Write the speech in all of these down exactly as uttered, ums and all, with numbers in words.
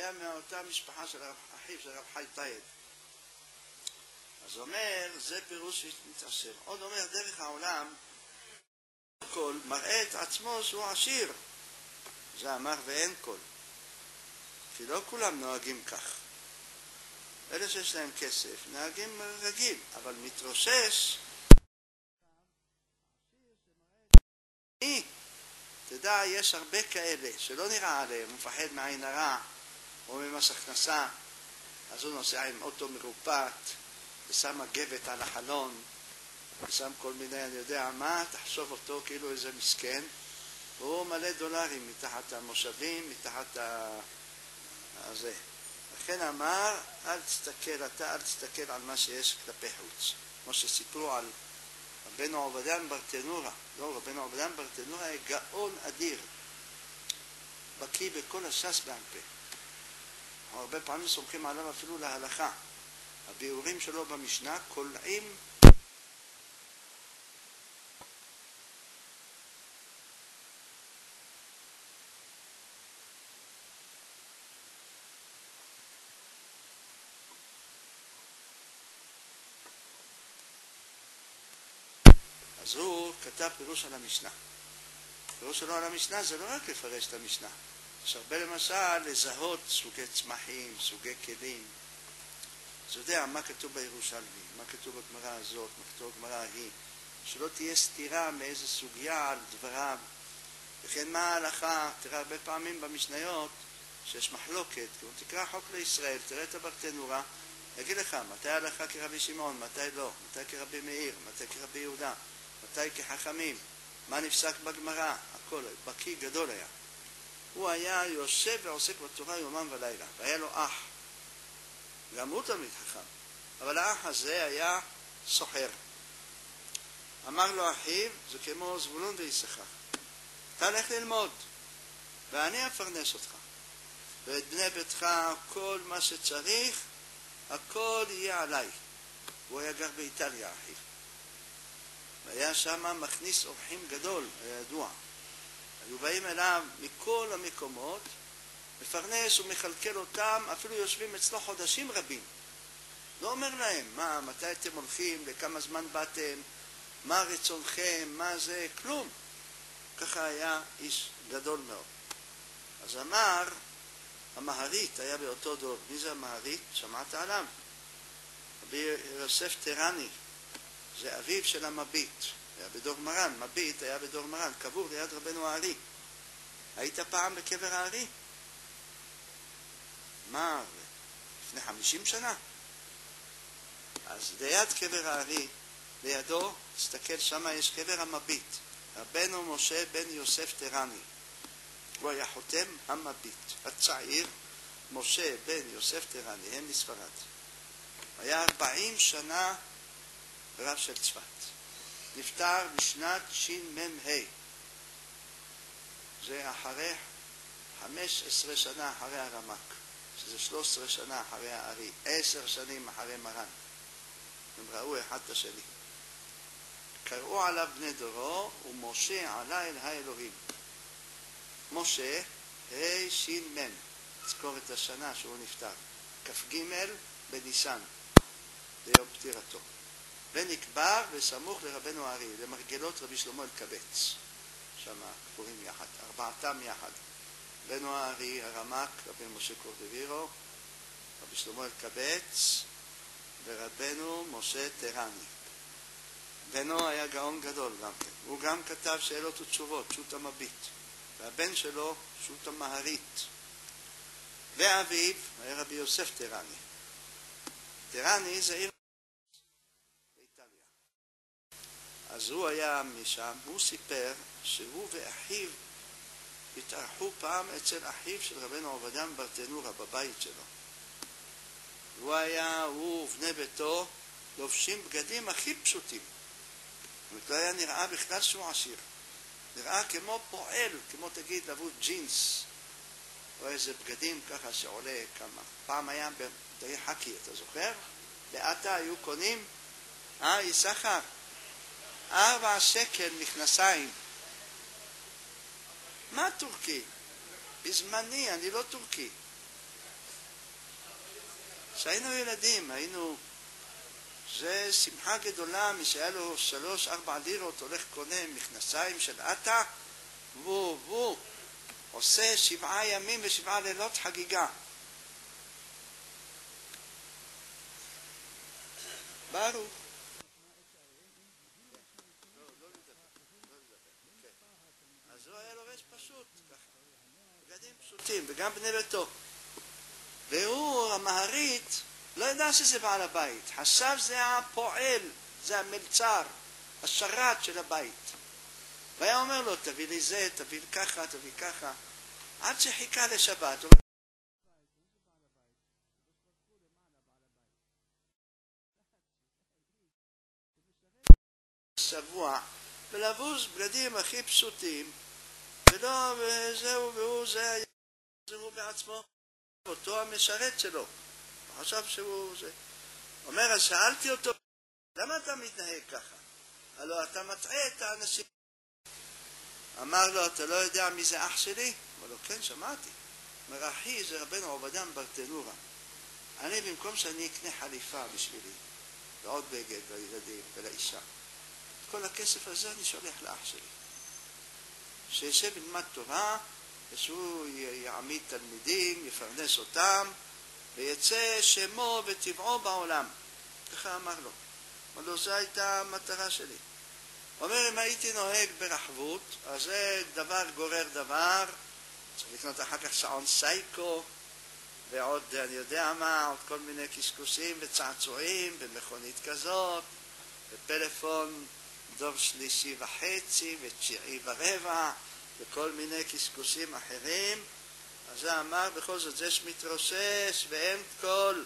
היה מאותה משפחה של אחיו, של רב חי טייב. אז אומר, זה פירוש מתעשר. עוד אומר, דרך העולם, כל מראה את עצמו שהוא עשיר. זה אמר ואין כל. כי לא כולם נוהגים כך. אלה שיש להם כסף, נוהגים רגיל, אבל מתרושש. תדע, יש הרבה כאלה שלא נראה עליהם, הוא מפחד מעין הרע או ממס הכנסה, אז הוא נוסע עם אוטו מרופט ושם מגבת על החלון ושם כל מיני, אני יודע מה, תחשוב אותו כאילו איזה מסכן, והוא מלא דולרים מתחת המושבים, מתחת הזה. לכן אמר, אל תסתכל אתה, אל תסתכל על מה שיש כלפי חוץ. כמו שסיפרו על רבנו עובדיין ברטנורה. לא, רבנו עובדיין ברטנורה היה גאון אדיר. בקיא בכל הש"ס בעל פה. הרבה פעמים סומכים עליו אפילו להלכה. הביאורים שלו במשנה קולעים אז הוא כתב פירוש על המשנה. פירוש שלו על המשנה זה לא רק לפרש את המשנה. יש הרבה למשל לזהות סוגי צמחים, סוגי כלים. אז הוא יודע מה כתוב בירושלמי, מה כתוב בגמרא הזאת, מה כתוב בגמרא ההיא. שלא תהיה סתירה מאיזה סוגיה על דבריו. וכן מה ההלכה, תראה הרבה פעמים במשניות שיש מחלוקת. כמו תקרא חוק לישראל, תראה את הברטנורה, יגיד לך מתי ההלכה כרבי שמעון, מתי לא, מתי כרבי מאיר, מתי כרבי יהודה. מתי כחכמים, מה נפסק בגמרא, הכל, בקיא גדול היה. הוא היה יושב ועוסק בתורה יומם ולילה, והיה לו אח. גם הוא תלמיד חכם, אבל האח הזה היה סוחר. אמר לו אחיו, זה כמו זבולון ויששכר, תלך ללמוד, ואני אפרנס אותך. ואת בני ביתך, כל מה שצריך, הכל יהיה עליי. הוא היה גר באיטליה, אחיו. והיה שם מכניס אורחים גדול, היה ידוע. היו באים אליו מכל המקומות, מפרנס ומחלקל אותם, אפילו יושבים אצלו חודשים רבים. לא אומר להם, מה, מתי אתם הולכים, לכמה זמן באתם, מה רצונכם, מה זה, כלום. ככה היה איש גדול מאוד. אז אמר, המהרית היה באותו דור. מי זה המהרית? שמעת עליו? רבי יוסף טרני. זה אביו של המביט, היה בדור מרן, מביט היה בדור מרן, קבור ליד רבנו הארי. היית פעם בקבר הארי? מה, לפני חמישים שנה? אז ליד קבר הארי, לידו, תסתכל שם, יש קבר המביט, רבנו משה בן יוסף טרני. הוא היה חותם המביט, הצעיר, משה בן יוסף טרני, הם מספרד. היה ארבעים שנה רב של צפת. נפטר בשנת ש"מ ה'. זה אחרי חמש עשרה שנה אחרי הרמק, שזה שלוש עשרה שנה אחרי הארי, עשר שנים אחרי מרן. הם ראו אחד את השני. קראו עליו בני דורו, ומשה עלה אל האלוהים. משה, ה' ש"מ, תזכור את השנה שהוא נפטר. כ"ג בניסן, ליום פטירתו. ונקבר בסמוך לרבנו הארי, למרגלות רבי שלמה אלקבץ. שם קבורים יחד, ארבעתם יחד. רבנו הארי, הרמק, רבי משה קורדווירו, רבי שלמה אלקבץ, ורבנו משה טרני. בנו היה גאון גדול גם כן. הוא גם כתב שאלות ותשובות, שו"ת המביט. והבן שלו, שו"ת המהרית. ואביו היה רבי יוסף טרני. טרני זה עיר באיטליה. אז הוא היה משם, הוא סיפר שהוא ואחיו התארחו פעם אצל אחיו של רבנו עובדיין ברטנורה בבית שלו. הוא היה, הוא ובני ביתו לובשים בגדים הכי פשוטים. לא היה נראה בכלל שהוא עשיר. נראה כמו פועל, כמו תגיד לבוש ג'ינס או איזה בגדים ככה שעולה כמה. פעם היה בדי חכי, אתה זוכר? לאטה היו קונים, אה, יששכר, ארבע שקל מכנסיים. מה טורקי? בזמני, אני לא טורקי. כשהיינו ילדים, היינו... זה שמחה גדולה, מי שהיה לו שלוש, ארבע לירות, הולך קונה מכנסיים של עטה, והוא, והוא עושה שבעה ימים ושבעה לילות חגיגה. ברוך. אז הוא היה לובש פשוט, בגדים פשוטים, וגם בני ביתו. והוא, המהרית, לא ידע שזה בעל הבית, חשב זה הפועל, זה המלצר, השרת של הבית. והיה אומר לו, תביא לי זה, תביא לי ככה, תביא ככה, עד שחיכה לשבת. שבוע, ולבוש בגדים הכי פשוטים, ולא, וזהו, והוא זה, הוא בעצמו, אותו המשרת שלו. חשב שהוא זה. אומר, אז שאלתי אותו, למה אתה מתנהג ככה? הלוא אתה מטעה את האנשים. אמר לו, אתה לא יודע מי זה אח שלי? אמר לו, כן, שמעתי. אומר, אחי, זה רבנו עובדיה מברטנורה. אני, במקום שאני אקנה חליפה בשבילי, ועוד בגד לילדים ולאישה, את כל הכסף הזה אני שולח לאח שלי. שישב ילמד תורה, ושהוא יעמיד תלמידים, יפרנס אותם, ויצא שמו וטבעו בעולם. ככה אמר לו. אבל לא, זו הייתה המטרה שלי. אומר, אם הייתי נוהג ברחבות, אז זה דבר גורר דבר, צריך לקנות אחר כך שעון סייקו, ועוד, אני יודע מה, עוד כל מיני קשקושים וצעצועים, ומכונית כזאת, ופלאפון דור שלישי וחצי, ותשיעי ורבע, וכל מיני קשקושים אחרים. אז זה אמר, בכל זאת זה שמתרושש ואין כל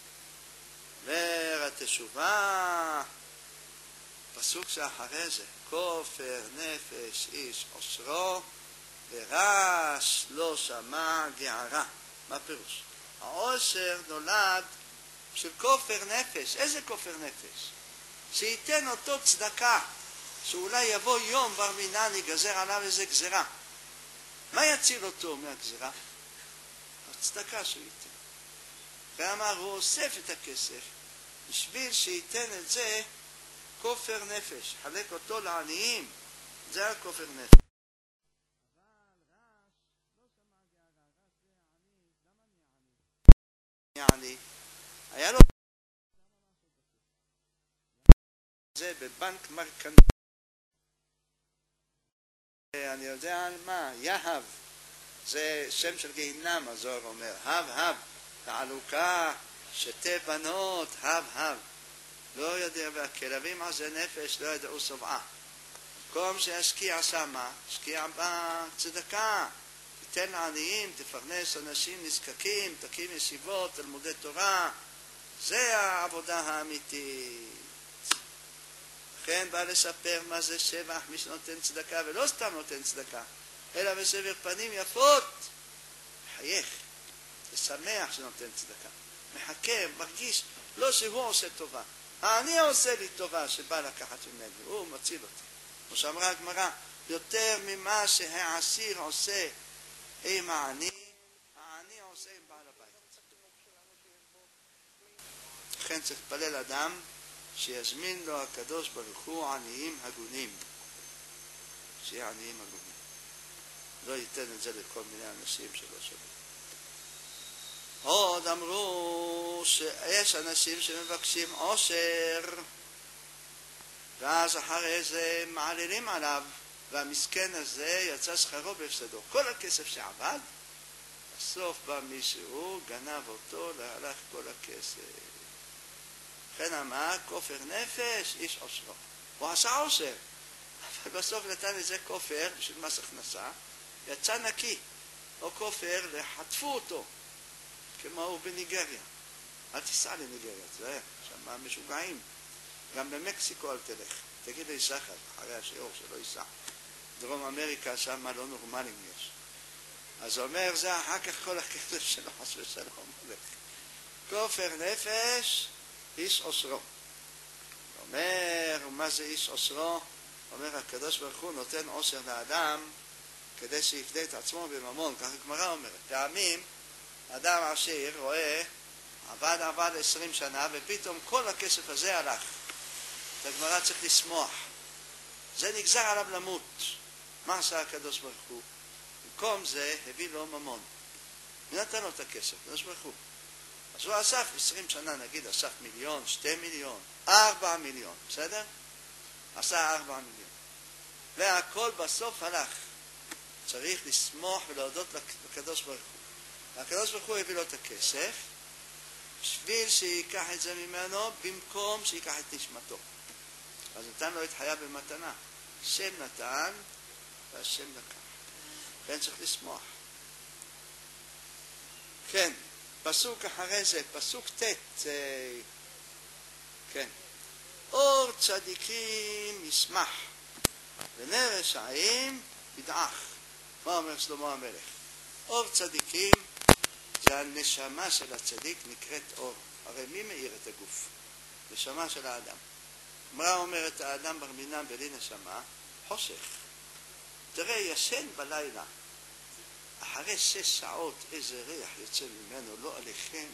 ורתשובה. פסוק שאחרי זה, כופר נפש איש אושרו ורש לא שמע גערה. מה פירוש? העושר נולד של כופר נפש. איזה כופר נפש? שייתן אותו צדקה, שאולי יבוא יום בר מינן יגזר עליו איזה גזרה. מה יציל אותו מהגזרה? הצדקה שהוא ייתן. ואמר, הוא אוסף את הכסף בשביל שייתן את זה כופר נפש, חלק אותו לעניים. זה הכופר נפש. יעני, היה לו זה בבנק מרקנטי, אני יודע על מה, יהב, זה שם של גיהינם, הזוהר אומר, הב הב, תעלוקה, שתי בנות, הב הב. לא יודע, והכלבים עזה נפש לא ידעו סובעה. במקום שהשקיע שמה, השקיע בצדקה, תיתן לעניים, תפרנס אנשים נזקקים, תקים ישיבות, תלמודי תורה. זה העבודה האמיתית. לכן בא לספר מה זה שבח, מי שנותן צדקה, ולא סתם נותן צדקה, אלא בסבר פנים יפות. מחייך, לשמח שנותן צדקה. מחכה, מרגיש, לא שהוא עושה טובה. אני עושה לי טובה שבא לקחת ממני, הוא מציל אותי. כמו שאמרה הגמרא, יותר ממה שהעשיר עושה עם העני, העני עושה עם בעל הבית. לכן צריך לפלל אדם שיזמין לו הקדוש ברוך הוא עניים הגונים. שיהיה עניים הגונים. לא ייתן את זה לכל מיני אנשים שלא שווים. עוד אמרו שיש אנשים שמבקשים עושר, ואז אחרי זה מעלילים עליו, והמסכן הזה יצא שכרו בהפסדו. כל הכסף שעבד, בסוף בא מישהו, גנב אותו, להלך כל הכסף. לכן אמר, כופר נפש, איש עושרו. הוא עשה עושר, אבל בסוף נתן איזה כופר בשביל מס הכנסה, יצא נקי. או כופר, לחטפו אותו. כמו הוא בניגריה. אל תיסע לניגריה, זה שם משוגעים. גם במקסיקו אל תלך. תגיד לי שחר, אחרי השיעור שלא ייסע. דרום אמריקה שם לא נורמלים יש. אז אומר, זה אחר כך כל הכסף שלו, חס ושלום הולך. כופר נפש, איש עושרו. אומר, מה זה איש עושרו? אומר, הקדוש ברוך הוא נותן עושר לאדם כדי שיפדה את עצמו בממון. כך הגמרא אומרת. פעמים אדם עשיר רואה עבד עבד עשרים שנה, ופתאום כל הכסף הזה הלך. את הגמרא צריך לשמוח. זה נגזר עליו למות. מה עשה הקדוש ברוך הוא? במקום זה הביא לו ממון. נתן לו את הכסף, הקדוש ברוך הוא. אז הוא אסף עשרים שנה, נגיד, אסף מיליון, שתי מיליון, ארבע מיליון, בסדר? עשה ארבע מיליון. והכל בסוף הלך. צריך לשמוח ולהודות לקדוש ברוך הוא. הקדוש ברוך הוא הביא לו את הכסף, בשביל שיקח את זה ממנו, במקום שיקח את נשמתו. אז נתן לו את חיה במתנה. השם נתן, והשם לקח. כן, צריך לשמוח. כן, פסוק אחרי זה, פסוק ט', כן. אור צדיקים ישמח, ונר רשעים ידעך. מה אומר שלמה המלך? אור צדיקים זה הנשמה של הצדיק, נקראת אור. הרי מי מאיר את הגוף? נשמה של האדם. מה אומרת האדם בר מינן בלי נשמה? חושך. תראה, ישן בלילה. אחרי שש שעות איזה ריח יוצא ממנו, לא עליכם.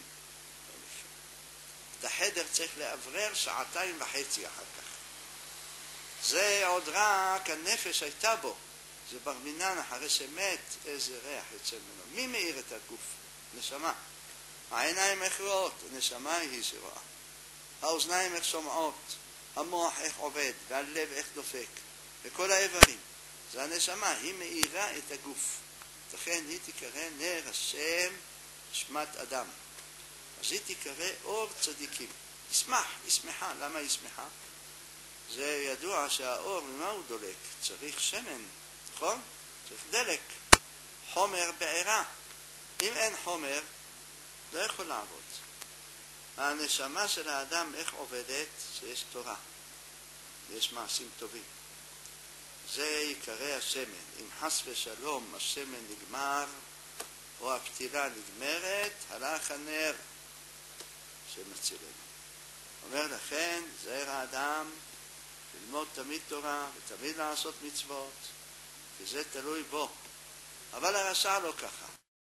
את החדר צריך לאוורר שעתיים וחצי אחר כך. זה עוד רק הנפש הייתה בו. זה בר מינן אחרי שמת, איזה ריח יוצא ממנו. מי מאיר את הגוף? נשמה. העיניים איך רואות? הנשמה היא שרואה. האוזניים איך שומעות? המוח איך עובד? והלב איך דופק? וכל האיברים. זה הנשמה, היא מאירה את הגוף. לכן היא תקרא נר השם שמת אדם. אז היא תקרא אור צדיקים. ישמח, ישמחה. למה ישמחה? זה ידוע שהאור, ממה הוא דולק? צריך שמן, נכון? צריך דלק. חומר בעירה. אם אין חומר, לא יכול לעבוד. הנשמה של האדם איך עובדת? שיש תורה. יש מעשים טובים. זה יקרא השמן. אם חס ושלום השמן נגמר, או הפתילה נגמרת, הלך הנר שמצילנו. אומר לכן, זהר האדם, ללמוד תמיד תורה ותמיד לעשות מצוות, כי זה תלוי בו. אבל הרשע לא ככה.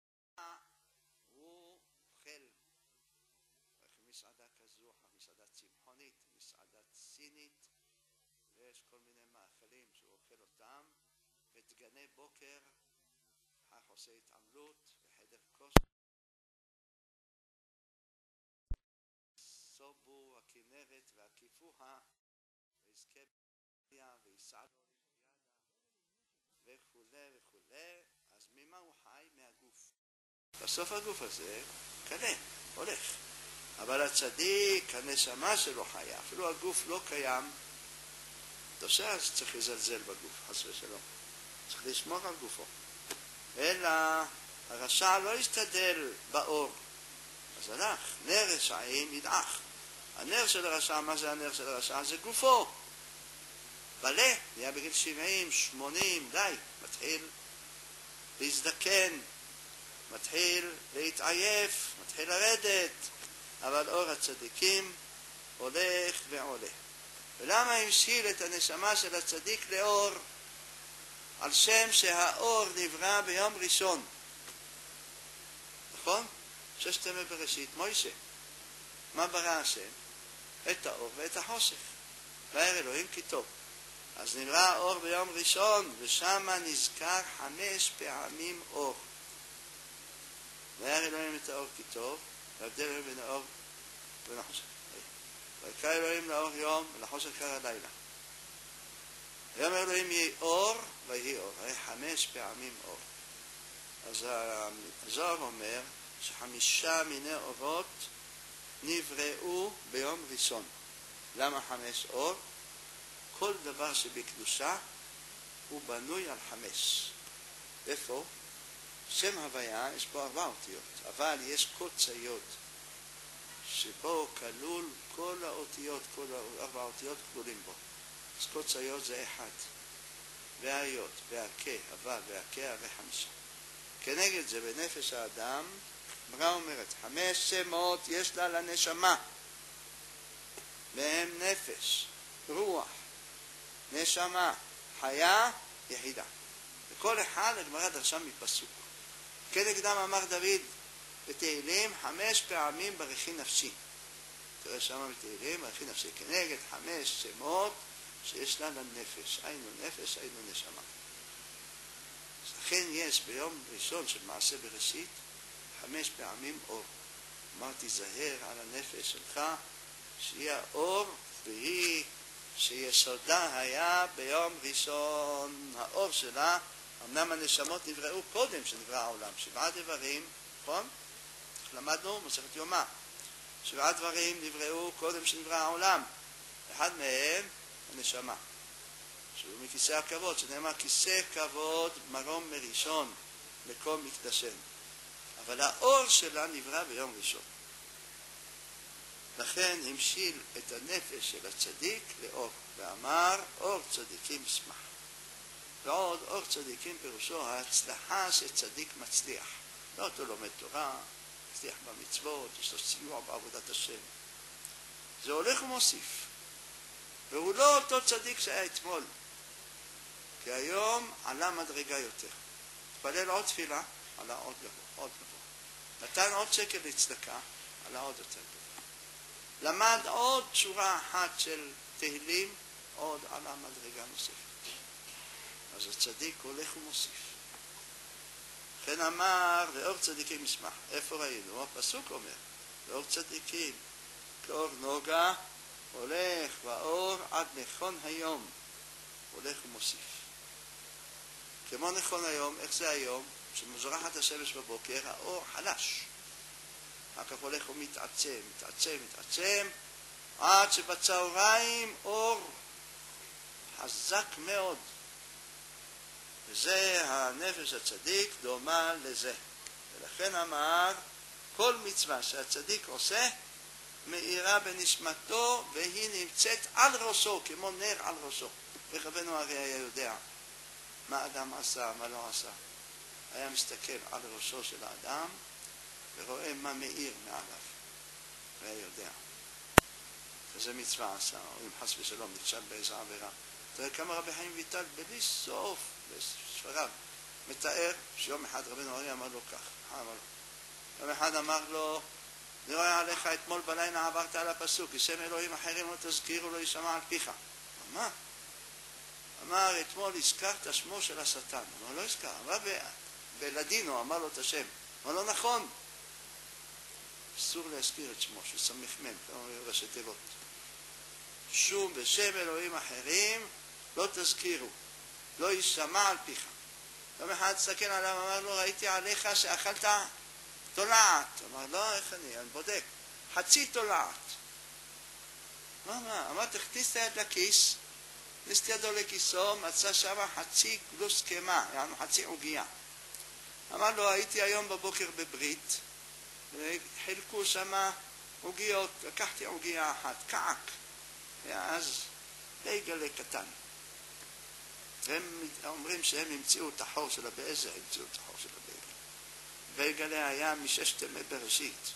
הוא אוכל מסעדה כזו, מסעדה צמחונית, מסעדה סינית, ויש כל מיני מאכלים שהוא אוכל אותם, ודגני בוקר, כך עושה התעמלות, וחדר כושר. סובו הכנרת והכיפוחה, ויזכה ביה ויסעד וכו' וכו'. אז ממה הוא חי? מהגוף. בסוף הגוף הזה קנה, הולך. אבל הצדיק, הנשמה שלו חיה, אפילו הגוף לא קיים, תושע אז צריך לזלזל בגוף, חס ושלום. צריך לשמור על גופו. אלא הרשע לא ישתדל באור. אז הלך, נר רשעים ידעך. הנר של הרשע, מה זה הנר של הרשע? זה גופו. בלה, נהיה בגיל שבעים, שמונים, די, מתחיל להזדקן, מתחיל להתעייף, מתחיל לרדת, אבל אור הצדיקים הולך ועולה. ולמה המשיל את הנשמה של הצדיק לאור? על שם שהאור נברא ביום ראשון. נכון? ששת ימי בראשית, מוישה. מה ברא השם? את האור ואת החושך. וירא אלוהים כי טוב. אז נברא האור ביום ראשון, ושם נזכר חמש פעמים אור. וירא אלוהים את האור כי טוב, והבדל בין האור ובין החושך. ויקרא אלוהים לאור יום, ולחושך קרא לילה. ויאמר אלוהים יהי אור, ויהי אור. הרי חמש פעמים אור. אז הזוהר אומר שחמישה מיני אורות נבראו ביום ראשון. למה חמש אור? כל דבר שבקדושה הוא בנוי על חמש. איפה? שם הוויה יש פה ארבע אותיות, אבל יש קודש היוד שבו כלול כל האותיות, כל ארבע אותיות כלולים בו. אז קודש היוד זה אחד, והיוד, והכה, הוו, והכה, וחמישה. כנגד זה בנפש האדם, מה אומרת? חמש שמות יש לה לנשמה, והם נפש, רוח, נשמה, חיה, יחידה. וכל אחד הגמרא דרשה מפסוק. כנגדם אמר דוד, בתהילים חמש פעמים ברכי נפשי. תראה שמה בתהילים, ברכי נפשי, כנגד חמש שמות שיש לה לנפש, היינו נפש, היינו נשמה. לכן יש ביום ראשון של מעשה בראשית חמש פעמים אור. אמרתי, זהר על הנפש שלך, שיהיה אור, והיא שיסודה היה ביום ראשון. האור שלה, אמנם הנשמות נבראו קודם שנברא העולם, שבעה דברים, נכון? למדנו מסכת יומא. שבעה דברים נבראו קודם שנברא העולם. אחד מהם, הנשמה. שהוא מכיסא הכבוד, שנאמר כיסא כבוד מרום מראשון מקום מקדשנו. אבל האור שלה נברא ביום ראשון. לכן המשיל את הנפש של הצדיק לאור, ואמר אור צדיקים ישמח. ועוד אור צדיקים פירושו ההצלחה שצדיק מצליח. לא אותו לומד תורה, מצליח במצוות, יש לו סיוע בעבודת השם. זה הולך ומוסיף. והוא לא אותו צדיק שהיה אתמול. כי היום עלה מדרגה יותר. תפלל עוד תפילה, עלה עוד גבוה, עוד גבוה. נתן עוד שקל לצדקה, עלה עוד יותר גבוה. למד עוד שורה אחת של תהילים, עוד עלה מדרגה נוספת. אז הצדיק הולך ומוסיף. לכן אמר, ואור צדיקים ישמח. איפה ראינו? הפסוק אומר, ואור צדיקים, כאור נוגה, הולך ואור עד נכון היום. הולך ומוסיף. כמו נכון היום, איך זה היום? כשמזורחת השמש בבוקר, האור חלש. אחר כך הולך ומתעצם, מתעצם, מתעצם, עד שבצהריים אור חזק מאוד. וזה הנפש הצדיק דומה לזה. ולכן אמר, כל מצווה שהצדיק עושה, מאירה בנשמתו, והיא נמצאת על ראשו, כמו נר על ראשו. ורבנו הרי היה יודע מה אדם עשה, מה לא עשה. היה מסתכל על ראשו של האדם, ורואה מה מאיר מעליו. והיה יודע. וזה מצווה עשה, או אם חס ושלום נכשל באיזו עבירה. תראה כמה רבי חיים ויטל בלי סוף, בספריו, מתאר שיום אחד רבנו הרי אמר לו כך. אמר לו. יום אחד אמר לו, אני רואה עליך אתמול בלילה עברת על הפסוק, כשם אלוהים אחרים לא תזכירו, לא ישמע על פיך. מה? אמר, אתמול הזכרת שמו של השטן. אמר, לא הזכר. אמר, בלדינו אמר לו את השם. אמר, לא נכון. אסור להזכיר את שמו, שסמיך מם, כמו ראשי תיבות. שום בשם אלוהים אחרים לא תזכירו, לא ישמע על פיך. יום אחד תסתכל עליו, אמר לו, ראיתי עליך שאכלת תולעת. אמר, לא, איך אני? אני בודק. חצי תולעת. מה, מה? אמר, תכניס את היד לכיס, הכניס את ידו לכיסו, מצא שם חצי גלוס קמה, יענו חצי עוגיה. אמר לו, הייתי היום בבוקר בברית, וחילקו שם עוגיות, לקחתי עוגיה אחת, קעק. ואז בייגלה קטן. והם אומרים שהם המציאו את החור של הבאזר, המציאו את החור של הבייגלה. בייגלה היה מששת ימי בראשית.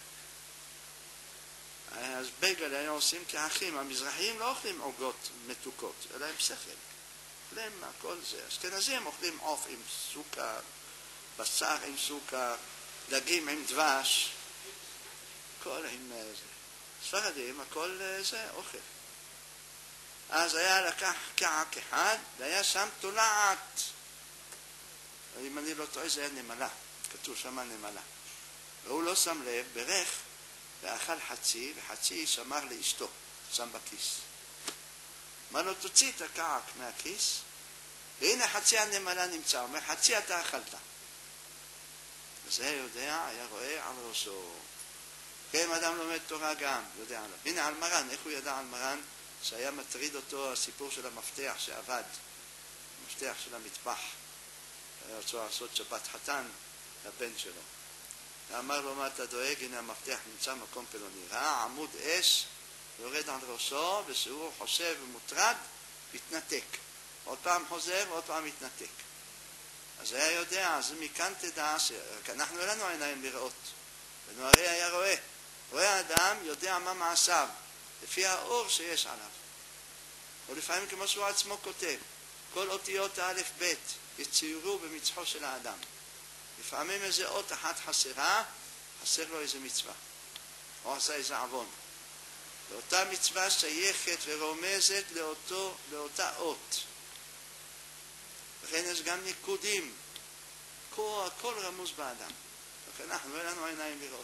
אז בייגלה היו עושים כאחים. המזרחיים לא אוכלים עוגות מתוקות, אלא עם שכל. אוכלים הכל זה. אשכנזים אוכלים עוף עם סוכר, בשר עם סוכר, דגים עם דבש, הכל עם זה. ספרדים, הכל זה אוכל. אז היה לקח קעק אחד, והיה שם תולעת. אם אני לא טועה, זה היה נמלה. כתוב שם נמלה. והוא לא שם לב, ברך, ואכל חצי, וחצי שמר לאשתו, שם בכיס. אמר לו, תוציא את הקעק מהכיס, והנה חצי הנמלה נמצא. אומר, חצי אתה אכלת. וזה יודע, היה רואה על ראשו. כן, אדם לומד תורה גם, יודע עליו. הנה על מרן, איך הוא ידע על מרן? שהיה מטריד אותו הסיפור של המפתח שעבד, המפתח של המטבח. היה רוצה לעשות שבת חתן לבן שלו. ואמר לו, מה אתה דואג? הנה המפתח נמצא מקום פלוני. ראה עמוד אש, יורד על ראשו, ושהוא חושב ומוטרד, מתנתק. עוד פעם חוזר ועוד פעם מתנתק. אז היה יודע, אז מכאן תדע שאנחנו אין לנו עיניים לראות. ונוערי היה רואה. רואה האדם יודע מה מעשיו, לפי האור שיש עליו. או לפעמים כמו שהוא עצמו כותב, כל אותיות האלף בית יצוירו במצחו של האדם. לפעמים איזה אות אחת חסרה, חסר לו איזה מצווה, או עשה איזה עוון. ואותה מצווה שייכת ורומזת לאותו, לאותה אות. לכן יש גם ניקודים. כל, הכל רמוז באדם. לכן אנחנו, אין לנו עיניים לראות.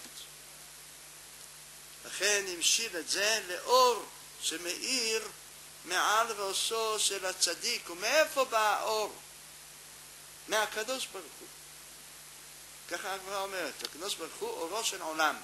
לכן המשיל את זה לאור שמאיר מעל ראשו של הצדיק. ומאיפה בא האור? מהקדוש ברוך הוא. ככה הגמרא אומרת, הקדוש ברוך הוא אורו של עולם.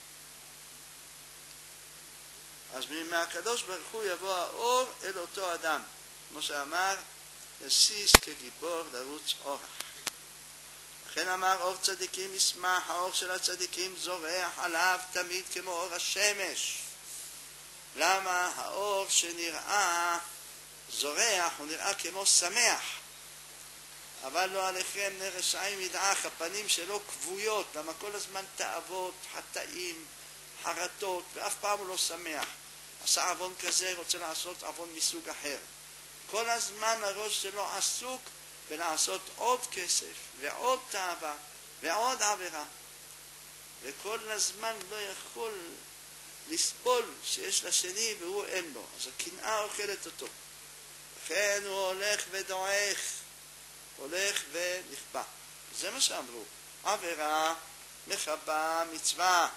אז מהקדוש ברוך הוא יבוא האור אל אותו אדם. כמו שאמר, יסיס כגיבור לרוץ אורח. לכן אמר אור צדיקים ישמח, האור של הצדיקים זורח עליו תמיד כמו אור השמש. למה? האור שנראה זורח הוא נראה כמו שמח. אבל לא עליכם נר רשעים ידעך, הפנים שלו כבויות, למה כל הזמן תאוות, חטאים, חרטות, ואף פעם הוא לא שמח. עשה עוון כזה, רוצה לעשות עוון מסוג אחר. כל הזמן הראש שלו עסוק ולעשות עוד כסף, ועוד תאווה, ועוד עבירה. וכל הזמן לא יכול לסבול שיש לשני והוא אין לו. אז הקנאה אוכלת אותו. לכן הוא הולך ודועך, הולך ונכבה. זה מה שאמרו. עבירה מחבה מצווה.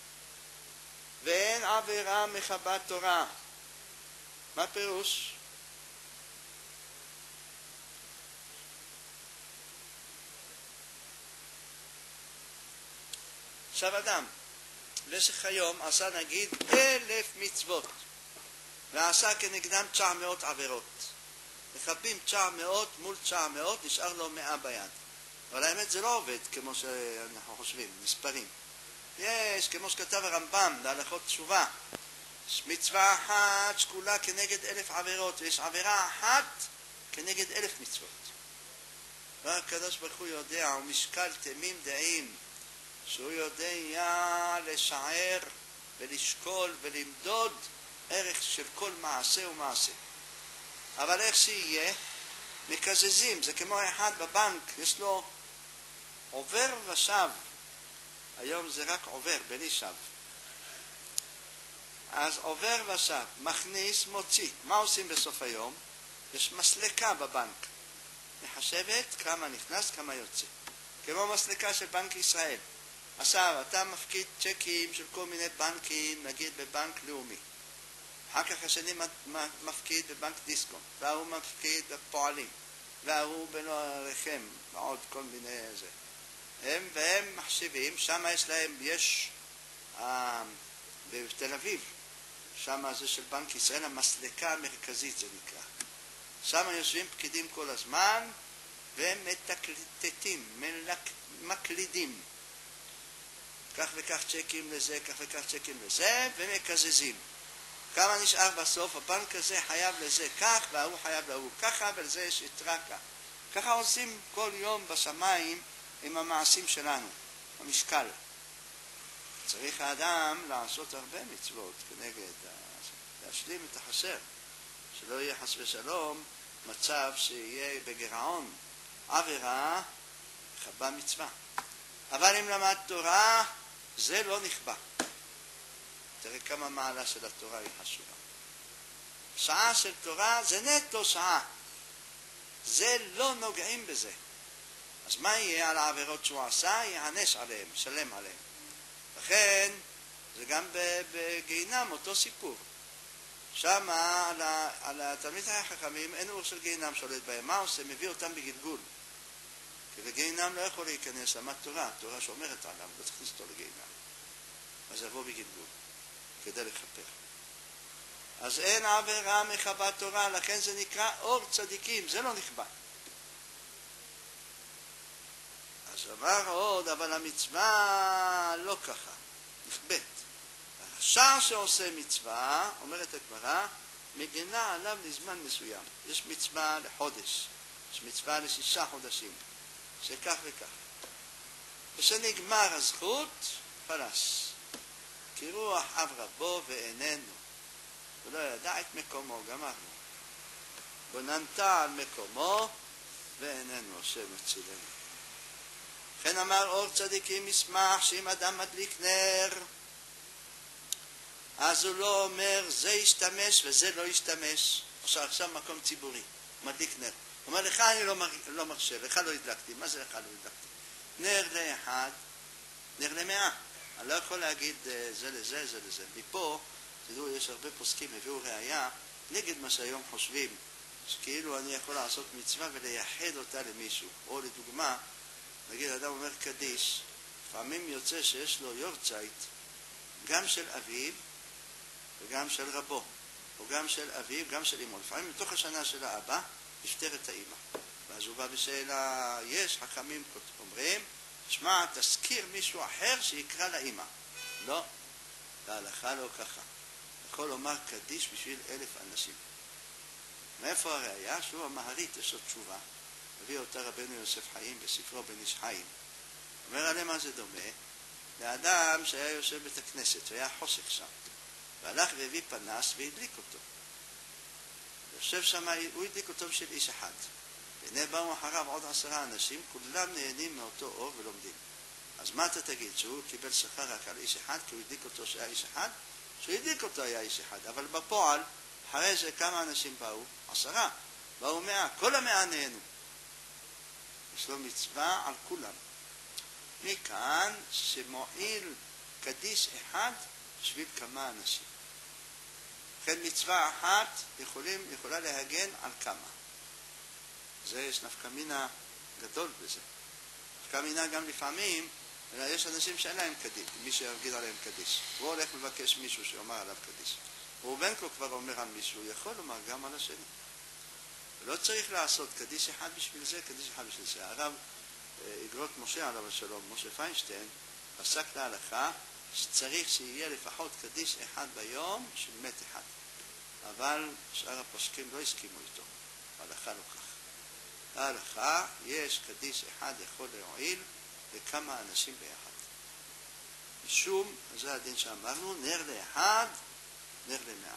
ואין עבירה מחבה תורה. מה פירוש? עכשיו אדם, במשך היום עשה נגיד אלף מצוות, ועשה כנגדם תשע מאות עבירות. מחבים תשע מאות מול תשע מאות, נשאר לו מאה ביד. אבל האמת זה לא עובד כמו שאנחנו חושבים, מספרים. יש, כמו שכתב הרמב"ם, להלכות תשובה, יש מצווה אחת שקולה כנגד אלף עבירות, ויש עבירה אחת כנגד אלף מצוות. והקדוש ברוך הוא יודע, הוא משקל תמים דעים, שהוא יודע לשער ולשקול ולמדוד ערך של כל מעשה ומעשה. אבל איך שיהיה, מקזזים, זה כמו אחד בבנק, יש לו עובר ושב. היום זה רק עובר, בלי שב. אז עובר ושב, מכניס, מוציא. מה עושים בסוף היום? יש מסלקה בבנק. מחשבת כמה נכנס, כמה יוצא. כמו מסלקה של בנק ישראל. עכשיו, אתה מפקיד צ'קים של כל מיני בנקים, נגיד בבנק לאומי. אחר כך השני מפקיד בבנק דיסקונט, והוא מפקיד בפועלים, והוא בנועריכם, ועוד כל מיני זה. הם, והם מחשבים, שם יש להם, יש, אה, בתל אביב, שם זה של בנק ישראל, המסלקה המרכזית זה נקרא. שם יושבים פקידים כל הזמן, והם מתקלטים, מלק, מקלידים. כך וכך צ'קים לזה, כך וכך צ'קים לזה, ומקזזים. כמה נשאר בסוף? הבנק הזה חייב לזה כך, והוא חייב להוא ככה, ולזה יש יתרה כך. ככה עושים כל יום בשמיים עם המעשים שלנו, המשקל. צריך האדם לעשות הרבה מצוות כנגד, להשלים את החסר, שלא יהיה חס ושלום מצב שיהיה בגירעון, עבירה, חבה מצווה. אבל אם למד תורה, זה לא נכבה. תראה כמה מעלה של התורה היא חשובה. שעה של תורה זה נטו שעה. זה לא נוגעים בזה. אז מה יהיה על העבירות שהוא עשה? יענש עליהם, שלם עליהם. לכן, זה גם בגיהינם אותו סיפור. שם על, על התלמידי החכמים אין אור של גיהינם שולט בהם. מה עושה? מביא אותם בגלגול. כי בגיהינם לא יכול להיכנס, למד תורה, תורה שאומרת עליו, לא צריך לסתור לגיהינם. אז יבוא בגלגול, כדי לכפר. אז אין עבירה מחבת תורה, לכן זה נקרא אור צדיקים, זה לא נכבה. אז אמר עוד, אבל המצווה לא ככה, נכבט. הרשע שעושה מצווה, אומרת הגמרא, מגנה עליו לזמן מסוים. יש מצווה לחודש, יש מצווה לשישה חודשים, שכך וכך. כשנגמר הזכות, פרש. כי רוח אב רבו ואיננו. הוא לא ידע את מקומו, גמרנו. בוננת על מקומו ואיננו, השם הצילנו. לכן אמר אור צדיקים ישמח, שאם אדם מדליק נר, אז הוא לא אומר זה ישתמש וזה לא ישתמש. עכשיו, עכשיו מקום ציבורי, מדליק נר. הוא אומר לך אני לא, מר... לא מרשה, לך לא הדלקתי. מה זה לך לא הדלקתי? נר לאחד, נר למאה. אני לא יכול להגיד זה לזה, זה לזה. מפה, תדעו, יש הרבה פוסקים, הביאו ראייה נגד מה שהיום חושבים, שכאילו אני יכול לעשות מצווה ולייחד אותה למישהו. או לדוגמה, נגיד אדם אומר קדיש, לפעמים יוצא שיש לו יורצייט, גם של אביו וגם של רבו, או גם של אביו, גם של אמו. לפעמים מתוך השנה של האבא, יפטר את האמא. ואז הוא בא בשאלה, יש חכמים אומרים, שמע, תזכיר מישהו אחר שיקרא לאמא. לא, להלכה לא ככה. יכול לומר קדיש בשביל אלף אנשים. מאיפה הראייה? שהוא המהרית, יש לו תשובה. הביא אותה רבנו יוסף חיים בספרו בן איש חיים. אומר עליהם מה זה דומה? לאדם שהיה יושב בית הכנסת, והיה חושך שם. והלך והביא פנס והדליק אותו. יושב שם, הוא הדליק אותו בשביל איש אחד. והנה באו אחריו עוד עשרה אנשים, כולם נהנים מאותו אור ולומדים. אז מה אתה תגיד? שהוא קיבל שכר רק על איש אחד, כי הוא הדליק אותו שהיה איש אחד? שהוא הדליק אותו היה איש אחד. אבל בפועל, אחרי זה כמה אנשים באו? עשרה. באו מאה. כל המאה נהנו. יש לו מצווה על כולם. מכאן שמועיל קדיש אחד בשביל כמה אנשים. לכן מצווה אחת יכולים, יכולה להגן על כמה. זה יש נפקא מינה גדול בזה. נפקא מינה גם לפעמים, אלא יש אנשים שאין להם קדיש, מי שיגיד עליהם קדיש. הוא הולך לבקש מישהו שאומר עליו קדיש. ראובן כה כבר אומר על מישהו, יכול לומר גם על השני. לא צריך לעשות קדיש אחד בשביל זה, קדיש אחד בשביל זה. הרב אגרות משה עליו השלום, משה פיינשטיין, פסק להלכה שצריך שיהיה לפחות קדיש אחד ביום של מת אחד. אבל שאר הפוסקים לא הסכימו איתו. ההלכה לא כך. ההלכה, יש קדיש אחד יכול להועיל לכמה אנשים ביחד. משום, זה הדין שאמרנו, נר לאחד, נר למאה.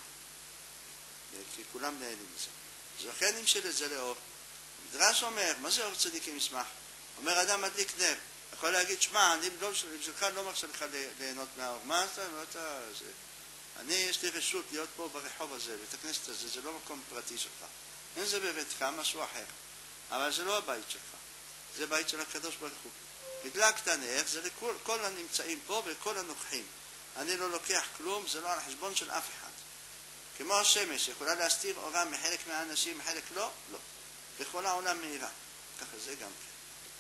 כי כולם נהנים מזה. אז לכן נמשל את זה לאור. מדרש אומר, מה זה אור צדיקים ישמח? אומר אדם מדליק נר. יכול להגיד, שמע, אני לא, בשבילך לא מרשה לך ליהנות מהאור. מה אתה? לא אתה זה. אני, יש לי רשות להיות פה ברחוב הזה, בית הכנסת הזה, זה לא מקום פרטי שלך. אין זה בביתך, משהו אחר. אבל זה לא הבית שלך. זה בית של הקדוש ברוך הוא. הדלקת נר, זה לכל כל הנמצאים פה ולכל הנוכחים. אני לא לוקח כלום, זה לא על החשבון של אף אחד. כמו השמש, יכולה להסתיר אורה מחלק מהאנשים, מחלק לא? לא. בכל העולם מהירה. ככה זה גם כן.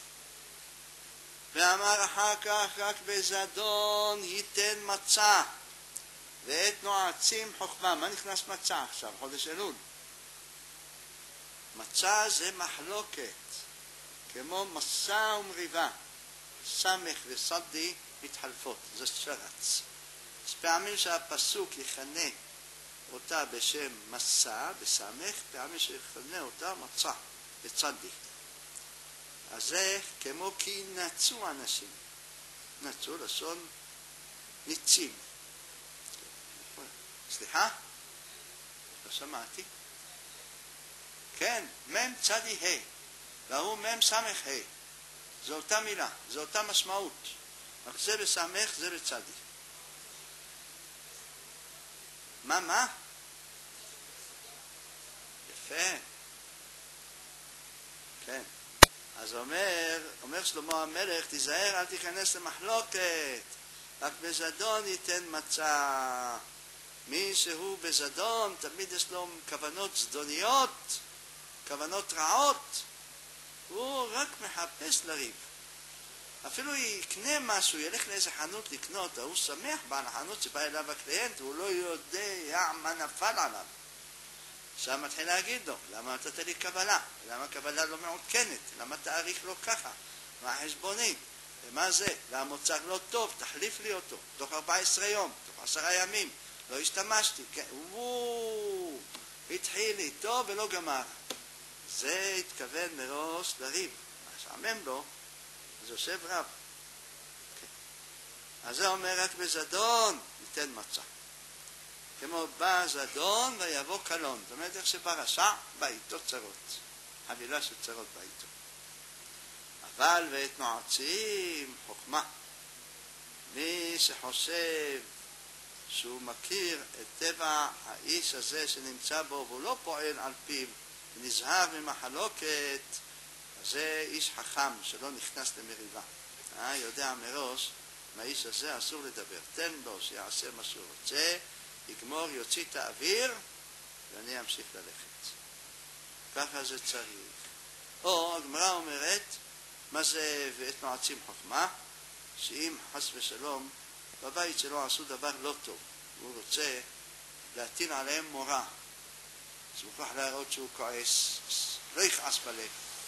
ואמר אחר כך, רק בזדון ייתן מצה, ואת נועצים חוכמה. מה נכנס מצה עכשיו? חודש אלול. מצה זה מחלוקת, כמו מסע ומריבה. סמך וסדי מתחלפות, זה שרץ. אז פעמים שהפסוק יכנה אותה בשם מסע, בסמך, פעמים שיכנה אותה מצה, בצדי. אז זה כמו כי נצו אנשים. נצו לשון ניצים. סליחה? לא שמעתי. כן, מם צדי ה' והוא מם סמך ה'. זו אותה מילה, זו אותה משמעות. רק זה בסמך, זה בצדי. מה, מה? יפה. כן. אז אומר, אומר שלמה המלך, תיזהר, אל תיכנס למחלוקת. רק בזדון ייתן מצה. מי שהוא בזדון, תמיד יש לו כוונות זדוניות, כוונות רעות. הוא רק מחפש לריב. אפילו יקנה משהו, ילך לאיזה חנות לקנות, הוא שמח בעל החנות שבא אליו הקליינט, הוא לא יודע מה נפל עליו. עכשיו מתחיל להגיד לו, למה נתת לי קבלה? למה קבלה לא מעודכנת? למה תאריך לא ככה? מה החשבונית? ומה זה? והמוצר לא טוב, תחליף לי אותו. תוך ארבעה עשר יום, תוך עשרה ימים. לא השתמשתי. כן. וואו, התחיל איתו ולא גמר. זה התכוון מראש לריב. מה שעמם לו, אז יושב רב. כן. אז זה אומר רק בזדון, ניתן מצה. כמו בא זדון ויבוא קלון. זאת אומרת איך שבא רשע, בא איתו צרות. חבילה של צרות בא איתו. אבל ואת נועצים חוכמה. מי שחושב שהוא מכיר את טבע האיש הזה שנמצא בו והוא לא פועל על פיו ונזהר ממחלוקת, אז זה איש חכם שלא נכנס למריבה. אה, יודע מראש, מהאיש הזה אסור לדבר. תן לו שיעשה מה שהוא רוצה, יגמור, יוציא את האוויר ואני אמשיך ללכת. ככה זה צריך. או הגמרא אומרת, מה זה ואת נועצים חוכמה? שאם חס ושלום בבית שלו עשו דבר לא טוב והוא רוצה להטיל עליהם מורא, אז הוא מוכרח להראות שהוא כועס, לא יכעס בלב,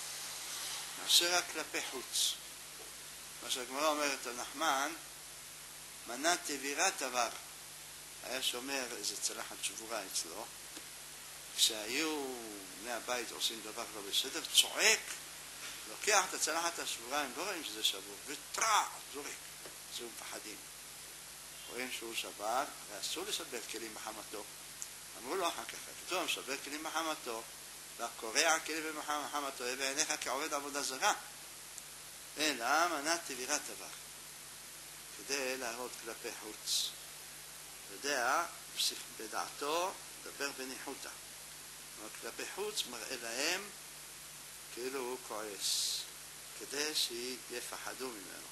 מאשר רק כלפי חוץ. מה שהגמרא אומרת על נחמן, מנה תבירת עבר. היה שומר איזה צלחת שבורה אצלו, כשהיו בני הבית עושים דבר לא בסדר, צועק, לוקח את הצלחת השבורה, הם לא רואים שזה שבור, וטרע, זורק, אז הם מפחדים. רואים שהוא שבר, ואסור לשבר כלים בחמתו. אמרו לו אחר כך, כתוב, משבר כלים בחמתו, והקורע כלים בחמתו, ובעיניך כעובד עבודה זרה. אלא מנה תבירת עבר, כדי להראות כלפי חוץ. יודע, בדעתו, דבר בניחותא. כלפי חוץ מראה להם כאילו הוא כועס, כדי שיפחדו ממנו.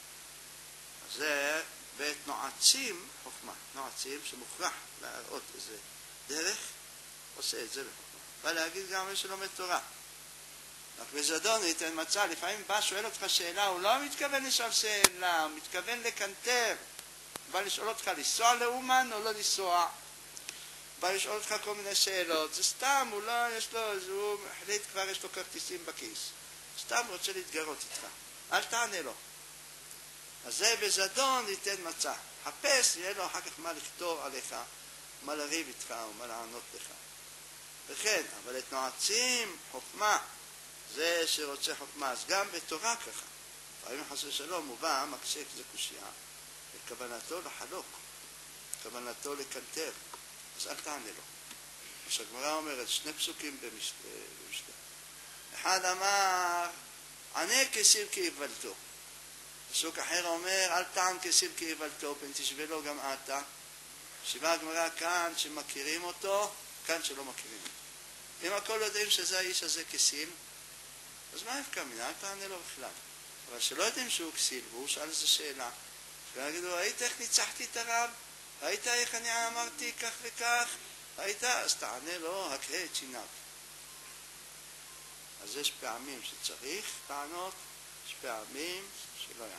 אז זה בית נועצים חוכמה. נועצים שמוכרח להראות איזה דרך, עושה את זה בחוכמה. ולהגיד גם מי שלומד תורה. רק בזדון ייתן מצא, לפעמים בא שואל אותך שאלה, הוא לא מתכוון לשאול שאלה, הוא מתכוון לקנטר. הוא בא לשאול אותך לנסוע לאומן או לא לנסוע. בא לשאול אותך כל מיני שאלות, זה סתם, הוא לא, יש לו, הוא החליט כבר, יש לו כרטיסים בכיס. סתם רוצה להתגרות איתך, אל תענה לו. אז זה בזדון ייתן מצא. חפש, יהיה לו אחר כך מה לכתוב עליך, מה לריב איתך ומה לענות לך. וכן, אבל את נועצים חוכמה, זה שרוצה חוכמה, אז גם בתורה ככה. פעמים חס ושלום הוא בא, מקשה כזה קושייה, וכוונתו לחלוק, כוונתו לקנטר. אז אל תענה לו. מה שהגמרא אומרת, שני פסוקים במשתה. אחד אמר, ענה כסיל כאיוולתו. פסוק אחר אומר, אל תען כסיל כאיוולתו, פן תשווה לו גם אתה. שבאה הגמרא כאן שמכירים אותו, כאן שלא מכירים אותו. אם הכל יודעים שזה האיש הזה כסיל, אז מה יפקע מינה? אל תענה לו בכלל. אבל שלא יודעים שהוא כסיל, והוא שאל איזו שאלה. ויגידו, ראית איך ניצחתי את הרב? ראית איך אני אמרתי כך וכך? ראית? אז תענה לו, הקהה את שיניו. אז יש פעמים שצריך לענות, יש פעמים שלא יענה.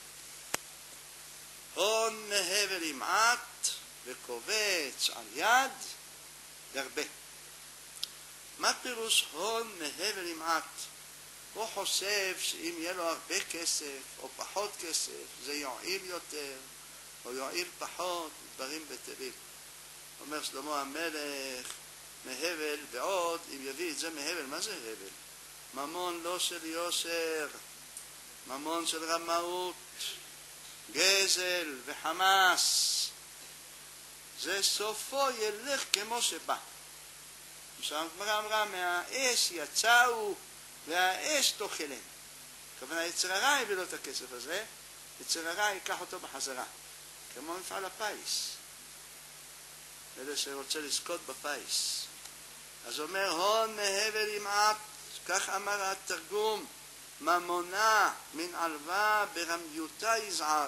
הון מהבל ימעט וקובץ על יד ירבה. מה פירוש הון מהבל ימעט? הוא חושב שאם יהיה לו הרבה כסף או פחות כסף זה יועיל יותר או יועיל פחות, דברים בטלים. אומר שלמה המלך, מהבל ועוד, אם יביא את זה מהבל, מה זה הבל? ממון לא של יושר, ממון של רמאות, גזל וחמאס. זה סופו ילך כמו שבא. עכשיו הגמרא אמרה, מהאש יצאו והאש תאכלם. הכוונה, יצר הרע הביא לו את הכסף הזה, יצר הרע ייקח אותו בחזרה. כמו מפעל הפיס. אלה שרוצה לזכות בפיס. אז אומר, הון מהבל ימעט, כך אמר התרגום, ממונה מן עלווה ברמיותה יזער.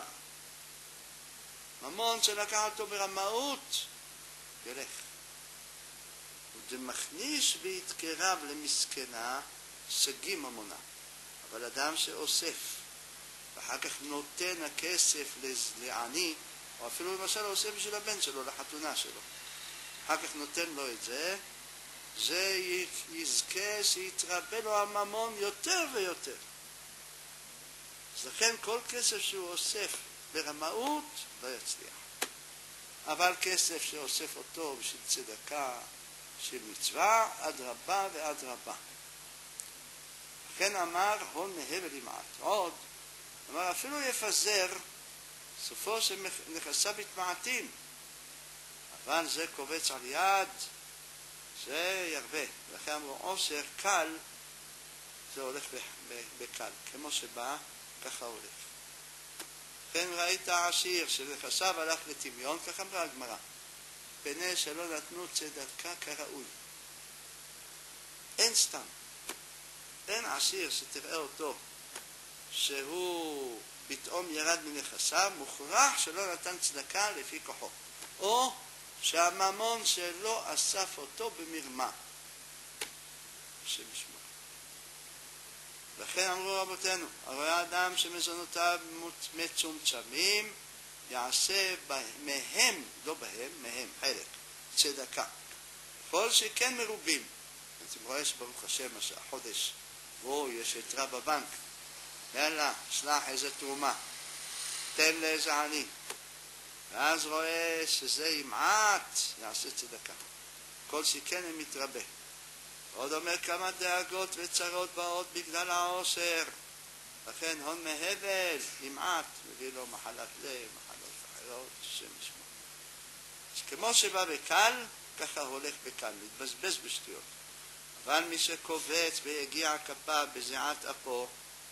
ממון שלקח אותו ברמאות, ילך. ודמכניש ויתקרב למסכנה, סגי ממונה. אבל אדם שאוסף, ואחר כך נותן הכסף לעני, או אפילו למשל עושה בשביל הבן שלו, לחתונה שלו. אחר כך נותן לו את זה, זה יזכה שיתרבה לו הממון יותר ויותר. אז לכן כל כסף שהוא אוסף ברמאות לא יצליח. אבל כסף שאוסף אותו בשביל צדקה, של מצווה, עד רבה ועד רבה. לכן אמר הון מהבל ימעט. עוד, אמר אפילו יפזר, סופו שנכסיו מתמעטים, אבל זה קובץ על יד, זה ירבה. לכן אמרו עושר קל, זה הולך בקל, כמו שבא, ככה הולך. כן ראית העשיר שנכסיו הלך לטמיון, ככה אמרה הגמרא, פני שלא נתנו צדקה כראוי. אין סתם, אין עשיר שתראה אותו שהוא פתאום ירד מנכסיו, מוכרח שלא נתן צדקה לפי כוחו, או שהממון שלו אסף אותו במרמה. השם ישמור. לכן אמרו רבותינו, הרואה אדם שמזונותיו מצומצמים, יעשה מהם, לא בהם, מהם, חלק, צדקה. כל שכן מרובים. אתם רואים שברוך השם החודש, בואו, יש יתרה בבנק, יאללה, שלח איזה תרומה, תן לאיזה עני. ואז רואה שזה ימעט, יעשה צדקה. כל שכן הם מתרבה. עוד אומר כמה דאגות וצרות באות בגלל העושר. לכן הון מהבל, ימעט, מביא לו מחלת לב, מחלות אחרות, שם ישמור. אז כמו שבא בקל, ככה הולך בקל, מתבזבז בשטויות. אבל מי שקובץ ויגיע כפה בזיעת אפו,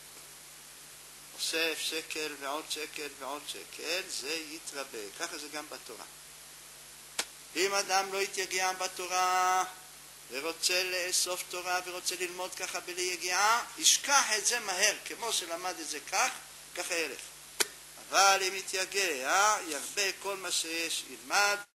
אוסף שקל ועוד שקל ועוד שקל, זה יתרבה. ככה זה גם בתורה. אם אדם לא יתייגע בתורה ורוצה לאסוף תורה ורוצה ללמוד ככה בלי יגיעה, ישכח את זה מהר, כמו שלמד את זה כך, ככה ילך. אבל אם יתייגע, ירבה כל מה שיש, ילמד,